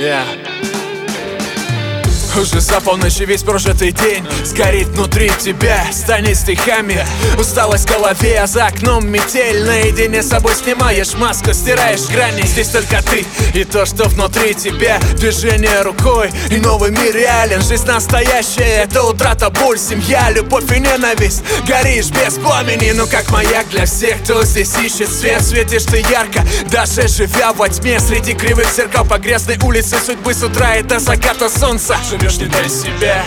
Yeah. Уже за полночь и весь прожитый день сгорит внутри тебя, станет стихами. Усталость в голове, а за окном метель. Наедине с собой снимаешь маску, стираешь грани. Здесь только ты и то, что внутри тебя. Движение рукой, и новый мир реален. Жизнь настоящая, это утрата, боль, семья, любовь и ненависть. Горишь без пламени, ну как маяк для всех, кто здесь ищет свет. Светишь ты ярко, даже живя во тьме. Среди кривых зеркал по грязной улице судьбы с утра и до заката солнца. Живешь не для себя.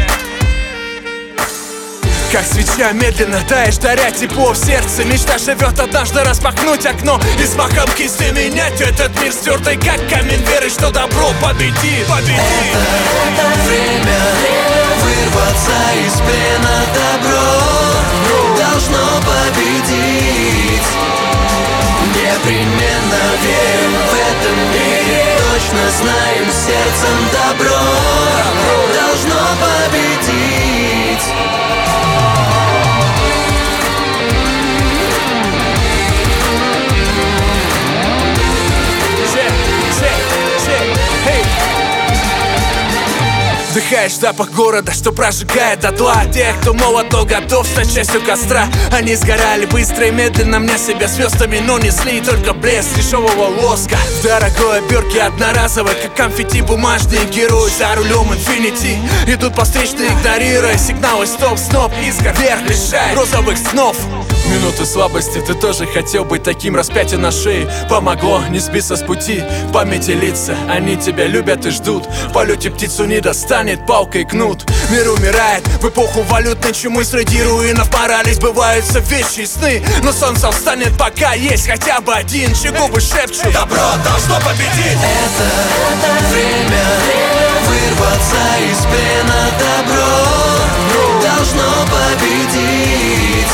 Как свеча медленно таешь, даря тепло в сердце. Мечта живет однажды распахнуть окно и с махом кисти менять этот мир, стертый как камень веры, что добро победит. Это время вырваться из плена. Добро должно победить. Непременно верим в этом мире. Точно знаем сердцем, добро должно победить. Вдыхаешь запах города, что прожигает дотла. Тех, кто молод, но готов стать частью костра. Они сгорали быстро и медленно, мне себя звездами, но несли только блеск дешевого воска. В дорогой обертке одноразовой, как конфетти, бумажные герои за рулем инфинити. Идут по встречной, игнорируя сигналы стоп-сноп. Искр вверх, лишай розовых снов. Минуты слабости, ты тоже хотел быть таким. Распятие на шее помогло не сбиться с пути. В памяти лица, они тебя любят и ждут. В полете птицу не достанет палкой кнут. Мир умирает в эпоху валютной чумы. Среди руинов морали сбываются вещи и сны. Но солнце встанет, пока есть хотя бы один, чьи губы шепчут: добро должно победить. Это время вырваться из плена. Добро должно победить.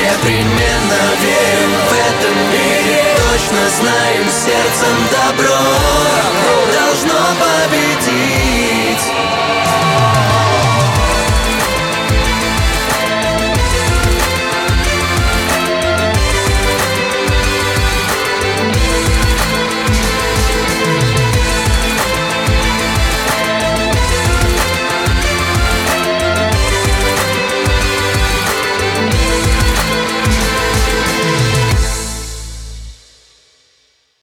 Непременно верим в этом мире. Точно знаем сердцем, добро